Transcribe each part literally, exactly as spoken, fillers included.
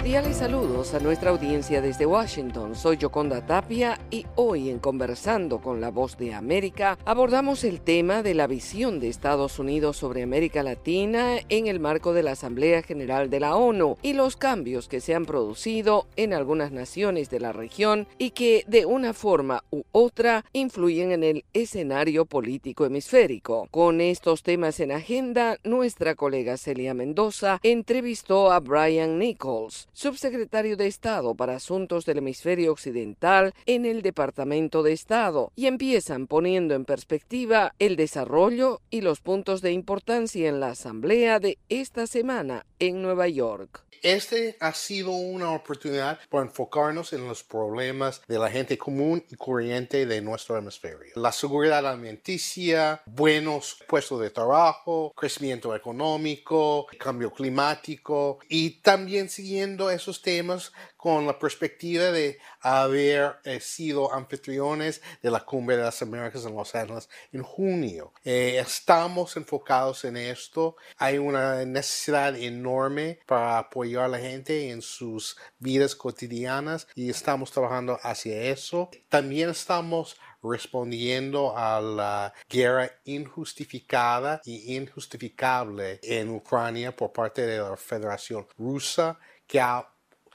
Cordiales saludos a nuestra audiencia desde Washington. Soy Yoconda Tapia y hoy en Conversando con la Voz de América abordamos el tema de la visión de Estados Unidos sobre América Latina en el marco de la Asamblea General de la ONU y los cambios que se han producido en algunas naciones de la región y que de una forma u otra influyen en el escenario político hemisférico. Con estos temas en agenda, nuestra colega Celia Mendoza entrevistó a Brian Nichols, subsecretario de Estado para Asuntos del Hemisferio Occidental en el Departamento de Estado, y empiezan poniendo en perspectiva el desarrollo y los puntos de importancia en la asamblea de esta semana en Nueva York. Este ha sido una oportunidad para enfocarnos en los problemas de la gente común y corriente de nuestro hemisferio. La seguridad alimenticia, buenos puestos de trabajo, crecimiento económico, cambio climático y también siguiendo esos temas con la perspectiva de haber eh, sido anfitriones de la Cumbre de las Américas en Los Ángeles en junio. Eh, estamos enfocados en esto. Hay una necesidad enorme para apoyar a la gente en sus vidas cotidianas y estamos trabajando hacia eso. También estamos respondiendo a la guerra injustificada y injustificable en Ucrania por parte de la Federación Rusa, que ha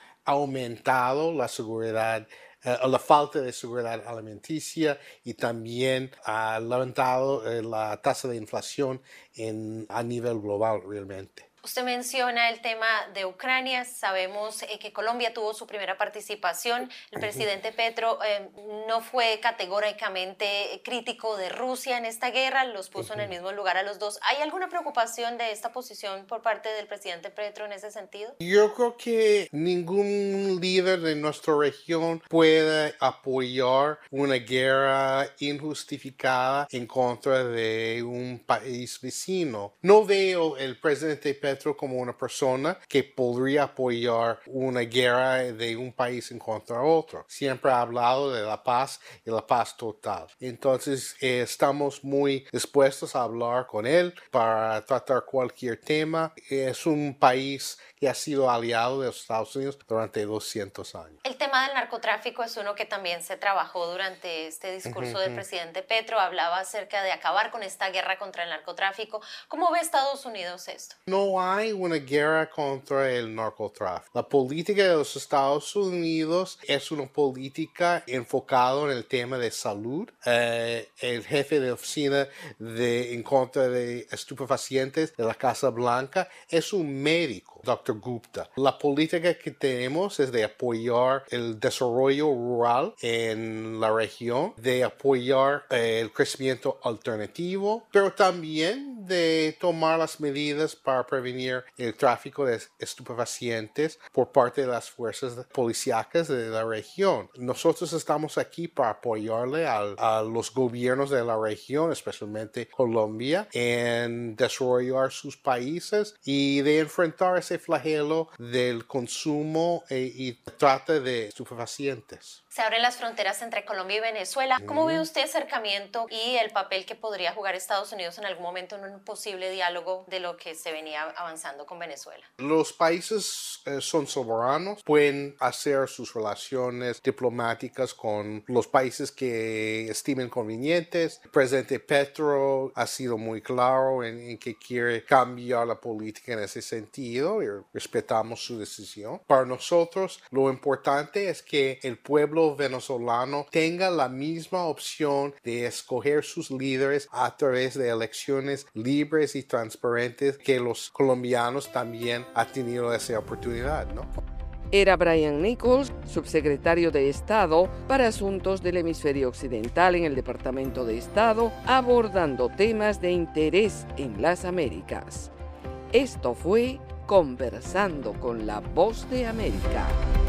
aumentado la seguridad, uh, la falta de seguridad alimenticia y también ha levantado uh, la tasa de inflación en, a nivel global realmente. Usted menciona el tema de Ucrania. Sabemos eh, que Colombia tuvo su primera participación. El presidente Petro eh, no fue categóricamente crítico de Rusia en esta guerra, los puso en el mismo lugar a los dos. ¿Hay alguna preocupación de esta posición por parte del presidente Petro en ese sentido? Yo creo que ningún líder de nuestra región puede apoyar una guerra injustificada en contra de un país vecino. No veo el presidente Petro como una persona que podría apoyar una guerra de un país en contra de otro. Siempre ha hablado de la paz y la paz total. Entonces eh, estamos muy dispuestos a hablar con él para tratar cualquier tema. Es un país que ha sido aliado de los Estados Unidos durante doscientos años. El tema del narcotráfico es uno que también se trabajó durante este discurso uh-huh. del presidente Petro. Hablaba acerca de acabar con esta guerra contra el narcotráfico. ¿Cómo ve Estados Unidos esto? No hay una guerra contra el narcotráfico. La política de los Estados Unidos es una política enfocada en el tema de salud. Eh, el jefe de oficina de, en contra de estupefacientes de la Casa Blanca es un médico, doctor Gupta. La política que tenemos es de apoyar el desarrollo rural en la región, de apoyar eh, el crecimiento alternativo, pero también de tomar las medidas para prevenir el tráfico de estupefacientes por parte de las fuerzas policíacas de la región. Nosotros estamos aquí para apoyarle a, a los gobiernos de la región, especialmente Colombia, en desarrollar sus países y de enfrentar ese flagelo del consumo eh, y trata de estupefacientes. Se abren las fronteras entre Colombia y Venezuela. ¿Cómo mm. ve usted acercamiento y el papel que podría jugar Estados Unidos en algún momento en un posible diálogo de lo que se venía avanzando con Venezuela? Los países eh, son soberanos, pueden hacer sus relaciones diplomáticas con los países que estimen convenientes. El presidente Petro ha sido muy claro en, en que quiere cambiar la política en ese sentido y respetamos su decisión. Para nosotros, lo importante es que el pueblo venezolano tenga la misma opción de escoger sus líderes a través de elecciones libres y transparentes que los colombianos también han tenido esa oportunidad, ¿no? Era Brian Nichols, subsecretario de Estado para Asuntos del Hemisferio Occidental en el Departamento de Estado, abordando temas de interés en las Américas. Esto fue Conversando con la Voz de América.